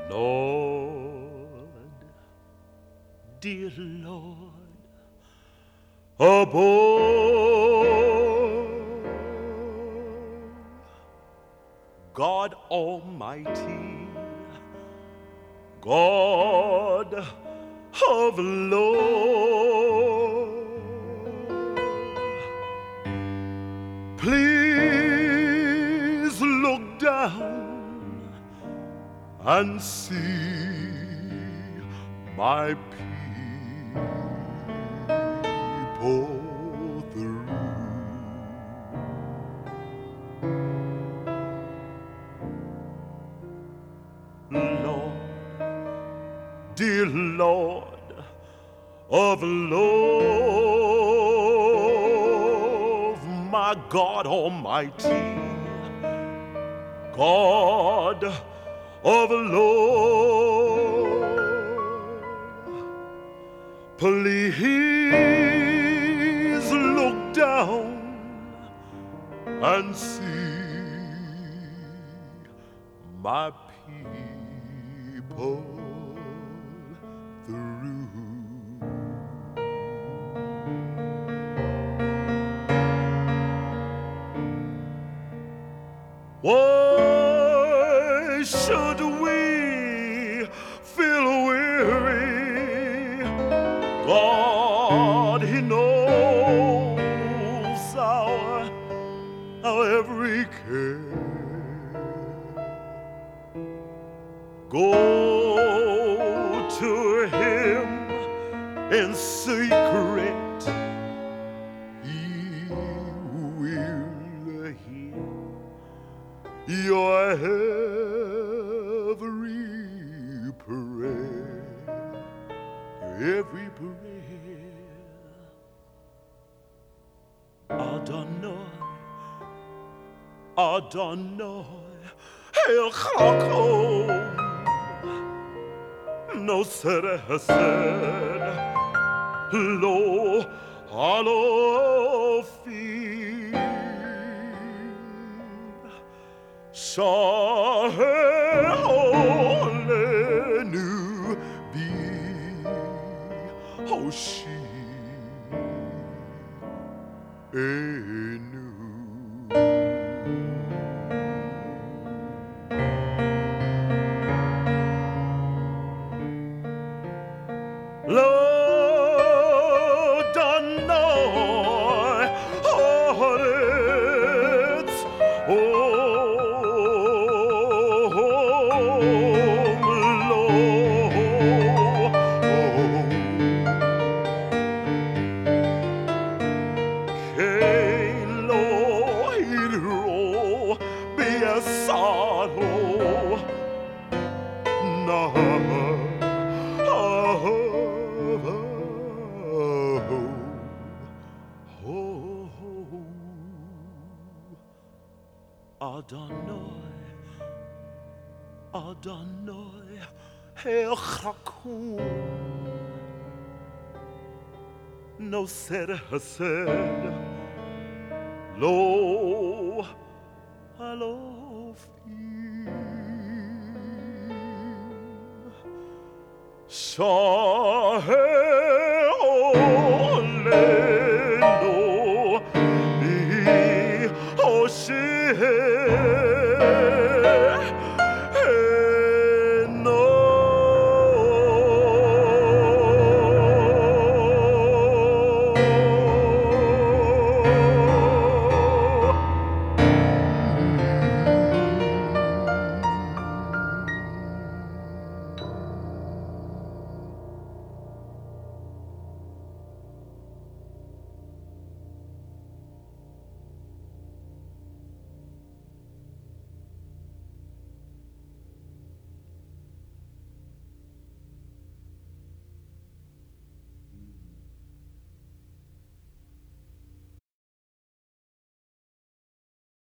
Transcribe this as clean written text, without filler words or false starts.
Lord, dear Lord, above, God Almighty, God of love, please look down and see my people through. Lord, dear Lord of love, my God Almighty, God of love, please look down and see my people through. Why should we feel weary? God, He knows our every care. Go to Him in secret, He will hear your every prayer, your every prayer. Adonai, El Chakom, no sere hesed, lo alofim, shaheh olenu bi hoshi enu. Lord, Adonai, Haaretz, Kein lo hidro biasano, nah. Adonai, Adonai, El Chakum, no sed hesed, lo alofim, shaheh